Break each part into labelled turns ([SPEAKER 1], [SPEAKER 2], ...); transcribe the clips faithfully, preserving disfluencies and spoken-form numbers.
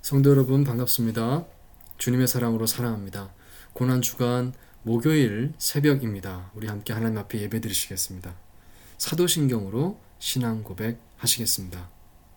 [SPEAKER 1] 성도 여러분 반갑습니다. 주님의 사랑으로 사랑합니다. 고난주간 목요일 새벽입니다. 우리 함께 하나님 앞에 예배 드리시겠습니다. 사도신경으로 신앙 고백 하시겠습니다.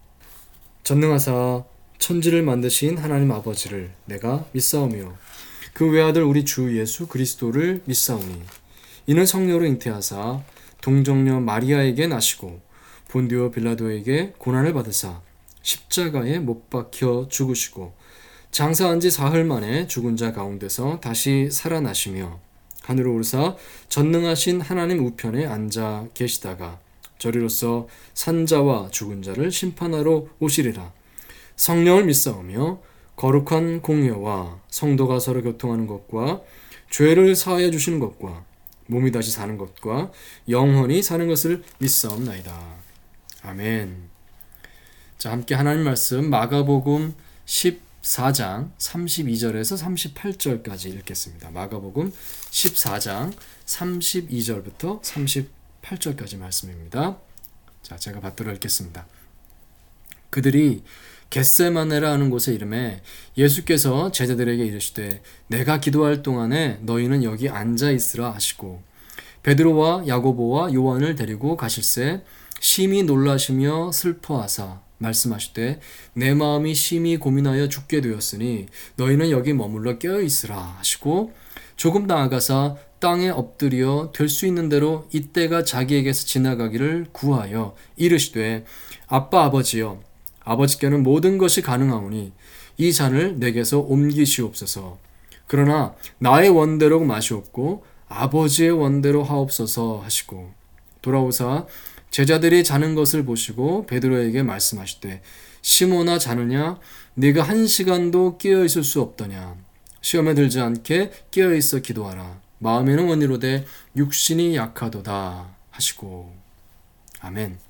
[SPEAKER 1] 전능하사 천지를 만드신 하나님 아버지를 내가 믿사오며 그 외아들 우리 주 예수 그리스도를 믿사오니 이는 성령으로 잉태하사 동정녀 마리아에게 나시고 본디오 빌라도에게 고난을 받으사 십자가에 못 박혀 죽으시고 장사한 지 사흘 만에 죽은 자 가운데서 다시 살아나시며 하늘로 오르사 전능하신 하나님 우편에 앉아 계시다가 저리로서 산자와 죽은 자를 심판하러 오시리라. 성령을 믿사오며 거룩한 공회와 성도가 서로 교통하는 것과 죄를 사하여 주시는 것과 몸이 다시 사는 것과 영원히 사는 것을 믿사옵나이다. 아멘. 자, 함께 하나님 말씀 마가복음 십사 장 삼십이 절에서 삼십팔 절까지 읽겠습니다. 마가복음 십사 장 삼십이 절부터 삼십팔 절까지 말씀입니다. 자, 제가 받들어 읽겠습니다. 그들이 겟세마네라 하는 곳에 이르매 예수께서 제자들에게 이르시되 내가 기도할 동안에 너희는 여기 앉아 있으라 하시고 베드로와 야고보와 요한을 데리고 가실새 심히 놀라시며 슬퍼하사 말씀하시되 내 마음이 심히 고민하여 죽게 되었으니 너희는 여기 머물러 깨어있으라 하시고 조금 나아가사 땅에 엎드려 될 수 있는 대로 이때가 자기에게서 지나가기를 구하여 이르시되 아빠 아버지여 아버지께는 모든 것이 가능하오니 이 잔을 내게서 옮기시옵소서. 그러나 나의 원대로 마시옵고 아버지의 원대로 하옵소서 하시고 돌아오사 제자들이 자는 것을 보시고 베드로에게 말씀하시되 시몬아 자느냐 네가 한 시간도 깨어 있을 수 없더냐 시험에 들지 않게 깨어 있어 기도하라 마음에는 원이로되 육신이 약하도다 하시고. 아멘.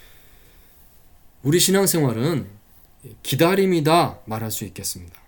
[SPEAKER 1] 우리 신앙생활은 기다림이다 말할 수 있겠습니다.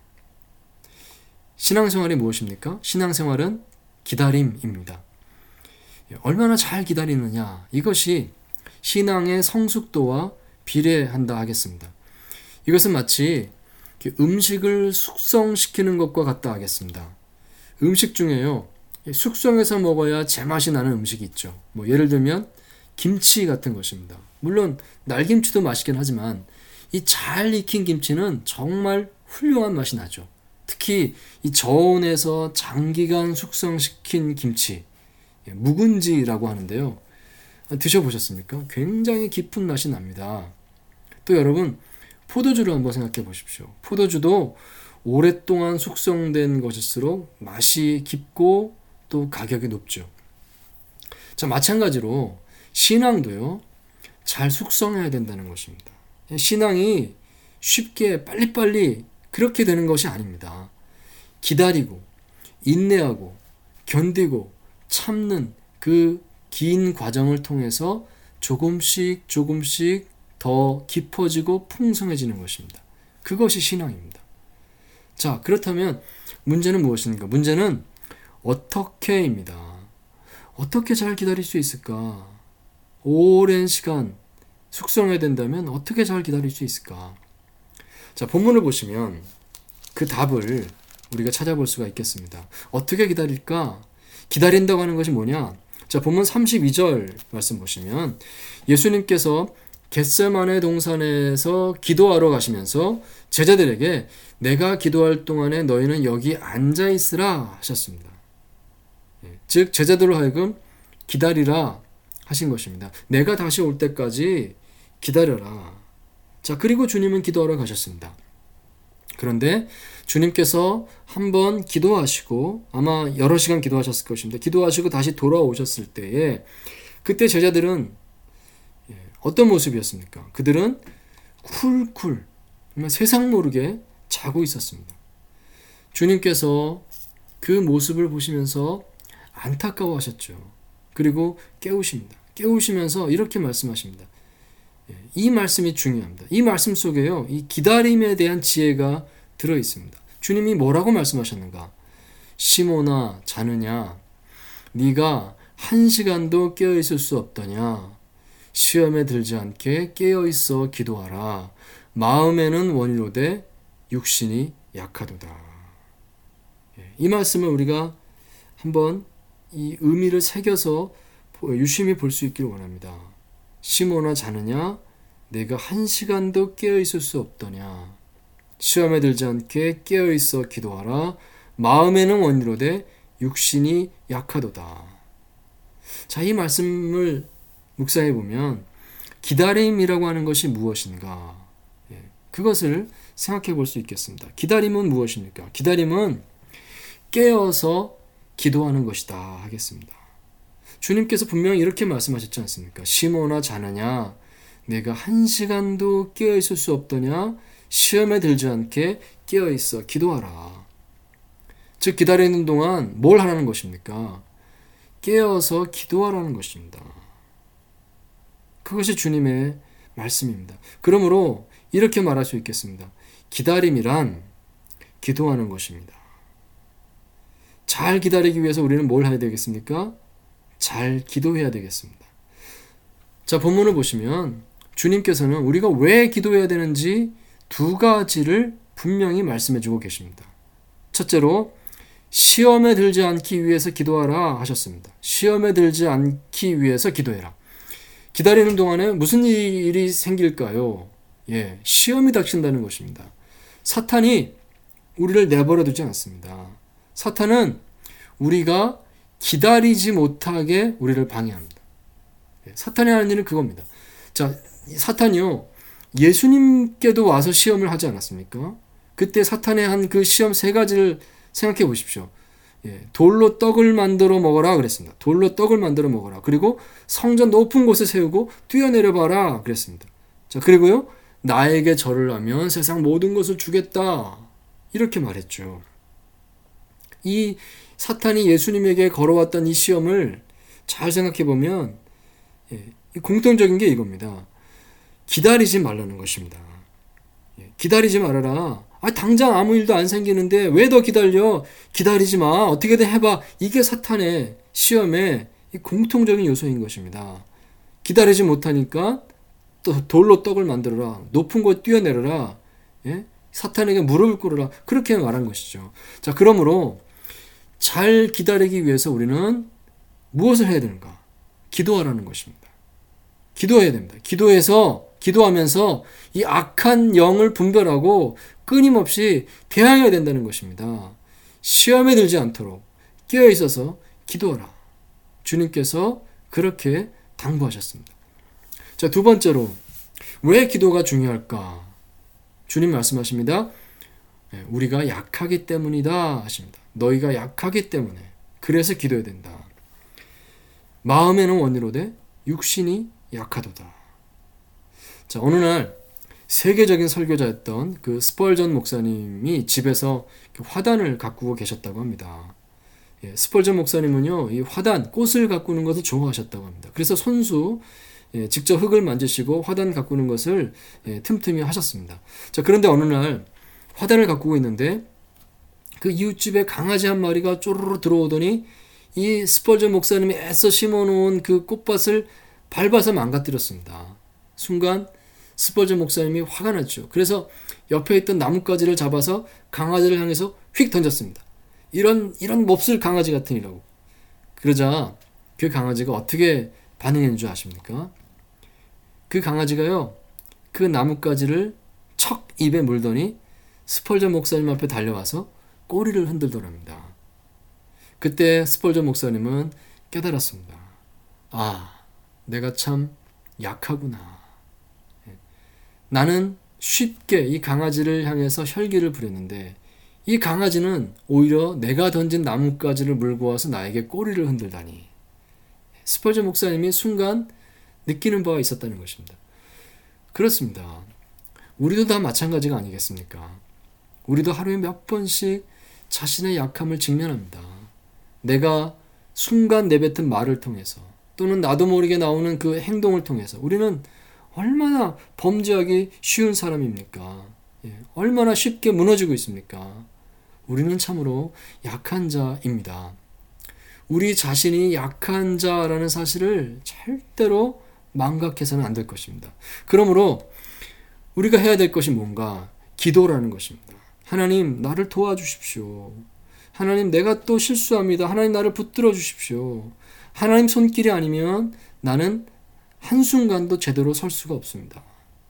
[SPEAKER 1] 신앙생활이 무엇입니까? 신앙생활은 기다림입니다. 얼마나 잘 기다리느냐 이것이 신앙의 성숙도와 비례한다 하겠습니다. 이것은 마치 음식을 숙성시키는 것과 같다 하겠습니다. 음식 중에요, 숙성해서 먹어야 제맛이 나는 음식이 있죠. 뭐 예를 들면 김치 같은 것입니다. 물론 날김치도 맛있긴 하지만 이 잘 익힌 김치는 정말 훌륭한 맛이 나죠. 특히 이 저온에서 장기간 숙성시킨 김치, 묵은지라고 하는데요. 드셔보셨습니까? 굉장히 깊은 맛이 납니다. 또 여러분 포도주를 한번 생각해 보십시오. 포도주도 오랫동안 숙성된 것일수록 맛이 깊고 또 가격이 높죠. 자, 마찬가지로 신앙도요 잘 숙성해야 된다는 것입니다. 신앙이 쉽게 빨리빨리 그렇게 되는 것이 아닙니다. 기다리고 인내하고 견디고 참는 그 긴 과정을 통해서 조금씩 조금씩 더 깊어지고 풍성해지는 것입니다. 그것이 신앙입니다. 자, 그렇다면 문제는 무엇입니까? 문제는 어떻게입니다. 어떻게 잘 기다릴 수 있을까? 오랜 시간 숙성해야 된다면 어떻게 잘 기다릴 수 있을까? 자, 본문을 보시면 그 답을 우리가 찾아볼 수가 있겠습니다. 어떻게 기다릴까? 기다린다고 하는 것이 뭐냐? 자, 본문 삼십이 절 말씀 보시면 예수님께서 겟세마네 동산에서 기도하러 가시면서 제자들에게 내가 기도할 동안에 너희는 여기 앉아 있으라 하셨습니다. 즉 제자들로 하여금 기다리라 하신 것입니다. 내가 다시 올 때까지 기다려라. 자, 그리고 주님은 기도하러 가셨습니다. 그런데 주님께서 한번 기도하시고 아마 여러 시간 기도하셨을 것입니다. 기도하시고 다시 돌아오셨을 때에 그때 제자들은 어떤 모습이었습니까? 그들은 쿨쿨 세상 모르게 자고 있었습니다. 주님께서 그 모습을 보시면서 안타까워하셨죠. 그리고 깨우십니다. 깨우시면서 이렇게 말씀하십니다. 이 말씀이 중요합니다. 이 말씀 속에요, 이 기다림에 대한 지혜가 들어 있습니다. 주님이 뭐라고 말씀하셨는가? 시몬아 자느냐? 네가 한 시간도 깨어 있을 수 없더냐? 시험에 들지 않게 깨어 있어 기도하라. 마음에는 원이로되 육신이 약하도다. 이 말씀을 우리가 한번 이 의미를 새겨서 유심히 볼 수 있기를 원합니다. 시몬아 자느냐? 내가 한 시간도 깨어있을 수 없더냐? 시험에 들지 않게 깨어있어 기도하라. 마음에는 원이로되 육신이 약하도다. 자, 이 말씀을 묵상해 보면 기다림이라고 하는 것이 무엇인가? 예, 그것을 생각해 볼 수 있겠습니다. 기다림은 무엇입니까? 기다림은 깨어서 기도하는 것이다 하겠습니다. 주님께서 분명히 이렇게 말씀하셨지 않습니까? 시몬아 자느냐? 내가 한 시간도 깨어있을 수 없더냐? 시험에 들지 않게 깨어있어 기도하라. 즉 기다리는 동안 뭘 하라는 것입니까? 깨어서 기도하라는 것입니다. 그것이 주님의 말씀입니다. 그러므로 이렇게 말할 수 있겠습니다. 기다림이란 기도하는 것입니다. 잘 기다리기 위해서 우리는 뭘 해야 되겠습니까? 잘 기도해야 되겠습니다. 자, 본문을 보시면 주님께서는 우리가 왜 기도해야 되는지 두 가지를 분명히 말씀해 주고 계십니다. 첫째로 시험에 들지 않기 위해서 기도하라 하셨습니다. 시험에 들지 않기 위해서 기도해라. 기다리는 동안에 무슨 일이 생길까요? 예, 시험이 닥친다는 것입니다. 사탄이 우리를 내버려 두지 않습니다. 사탄은 우리가 기다리지 못하게 우리를 방해합니다. 사탄이 하는 일은 그겁니다. 자, 사탄이요, 예수님께도 와서 시험을 하지 않았습니까? 그때 사탄의 한 그 시험 세 가지를 생각해 보십시오. 예, 돌로 떡을 만들어 먹어라 그랬습니다. 돌로 떡을 만들어 먹어라. 그리고 성전 높은 곳에 세우고 뛰어내려 봐라 그랬습니다. 자, 그리고요, 나에게 절을 하면 세상 모든 것을 주겠다 이렇게 말했죠. 이 사탄이 예수님에게 걸어왔던 이 시험을 잘 생각해 보면 예, 공통적인 게 이겁니다. 기다리지 말라는 것입니다. 예, 기다리지 말아라. 아, 당장 아무 일도 안 생기는데 왜 더 기다려? 기다리지 마. 어떻게든 해봐. 이게 사탄의 시험의 공통적인 요소인 것입니다. 기다리지 못하니까 또 돌로 떡을 만들어라. 높은 곳 뛰어내려라. 예? 사탄에게 무릎을 꿇어라. 그렇게 말한 것이죠. 자, 그러므로 잘 기다리기 위해서 우리는 무엇을 해야 되는가? 기도하라는 것입니다. 기도해야 됩니다. 기도해서 기도하면서 이 악한 영을 분별하고 끊임없이 대항해야 된다는 것입니다. 시험에 들지 않도록 깨어 있어서 기도하라. 주님께서 그렇게 당부하셨습니다. 자, 두 번째로 왜 기도가 중요할까? 주님 말씀하십니다. 우리가 약하기 때문이다 하십니다. 너희가 약하기 때문에 그래서 기도해야 된다. 마음에는 원이로되 육신이 약하도다. 자, 어느 날 세계적인 설교자였던 그 스펄전 목사님이 집에서 화단을 가꾸고 계셨다고 합니다. 예, 스펄전 목사님은요, 이 화단, 꽃을 가꾸는 것을 좋아하셨다고 합니다. 그래서 손수 예, 직접 흙을 만지시고 화단 가꾸는 것을 예, 틈틈이 하셨습니다. 자, 그런데 어느 날 화단을 가꾸고 있는데 그 이웃집에 강아지 한 마리가 쪼르르 들어오더니 이 스펄전 목사님이 애써 심어놓은 그 꽃밭을 밟아서 망가뜨렸습니다. 순간 스펄전 목사님이 화가 났죠. 그래서 옆에 있던 나뭇가지를 잡아서 강아지를 향해서 휙 던졌습니다. 이런 이런 몹쓸 강아지 같으니라고. 그러자 그 강아지가 어떻게 반응했는 줄 아십니까? 그 강아지가요, 그 나뭇가지를 척 입에 물더니 스펄전 목사님 앞에 달려와서 꼬리를 흔들더랍니다. 그때 스펄전 목사님은 깨달았습니다. 아, 내가 참 약하구나. 나는 쉽게 이 강아지를 향해서 혈기를 부렸는데 이 강아지는 오히려 내가 던진 나뭇가지를 물고 와서 나에게 꼬리를 흔들다니. 스펄전 목사님이 순간 느끼는 바가 있었다는 것입니다. 그렇습니다. 우리도 다 마찬가지가 아니겠습니까? 우리도 하루에 몇 번씩 자신의 약함을 직면합니다. 내가 순간 내뱉은 말을 통해서 또는 나도 모르게 나오는 그 행동을 통해서 우리는 얼마나 범죄하기 쉬운 사람입니까? 예, 얼마나 쉽게 무너지고 있습니까? 우리는 참으로 약한 자입니다. 우리 자신이 약한 자라는 사실을 절대로 망각해서는 안 될 것입니다. 그러므로 우리가 해야 될 것이 뭔가? 기도라는 것입니다. 하나님 나를 도와주십시오. 하나님 내가 또 실수합니다. 하나님 나를 붙들어 주십시오. 하나님 손길이 아니면 나는 한순간도 제대로 설 수가 없습니다.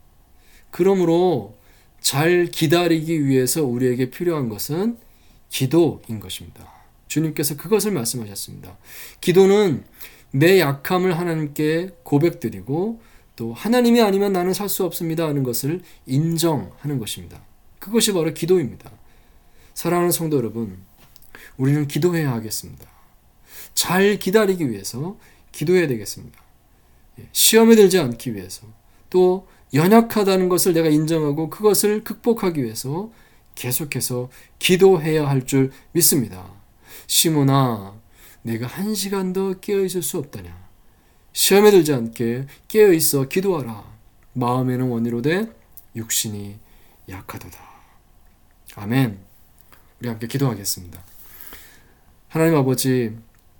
[SPEAKER 1] 그러므로 잘 기다리기 위해서 우리에게 필요한 것은 기도인 것입니다. 주님께서 그것을 말씀하셨습니다. 기도는 내 약함을 하나님께 고백드리고 또 하나님이 아니면 나는 살 수 없습니다 하는 것을 인정하는 것입니다. 그것이 바로 기도입니다. 사랑하는 성도 여러분, 우리는 기도해야 하겠습니다. 잘 기다리기 위해서 기도해야 되겠습니다. 시험에 들지 않기 위해서, 또 연약하다는 것을 내가 인정하고 그것을 극복하기 위해서 계속해서 기도해야 할 줄 믿습니다. 시몬아, 내가 한 시간도 깨어있을 수 없다냐? 시험에 들지 않게 깨어있어 기도하라. 마음에는 원이로되 육신이 약하도다. 아멘. 우리 함께 기도하겠습니다. 하나님 아버지,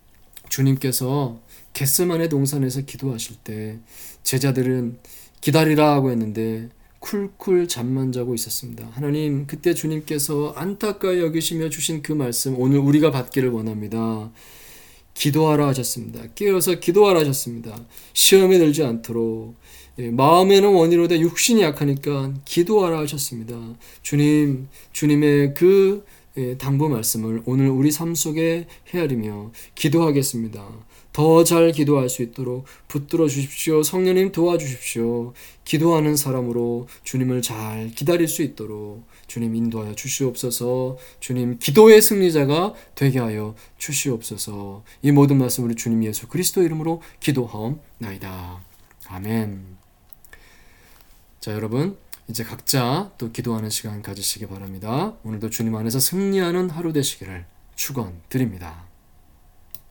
[SPEAKER 1] 주님께서 겟세마네 동산에서 기도하실 때 제자들은 기다리라 하고 했는데 쿨쿨 잠만 자고 있었습니다. 하나님, 그때 주님께서 안타까이 여기시며 주신 그 말씀 오늘 우리가 받기를 원합니다. 기도하라 하셨습니다. 깨어서 기도하라 하셨습니다. 시험에 들지 않도록, 마음에는 원이로되 육신이 약하니까 기도하라 하셨습니다. 주님, 주님의 그 당부 말씀을 오늘 우리 삶 속에 헤아리며 기도하겠습니다. 더 잘 기도할 수 있도록 붙들어 주십시오. 성령님 도와주십시오. 기도하는 사람으로 주님을 잘 기다릴 수 있도록 주님 인도하여 주시옵소서. 주님 기도의 승리자가 되게 하여 주시옵소서. 이 모든 말씀을 주님 예수 그리스도 이름으로 기도하옵나이다. 아멘. 자, 여러분, 이제 각자 또 기도하는 시간 가지시기 바랍니다. 오늘도 주님 안에서 승리하는 하루 되시기를 축원드립니다.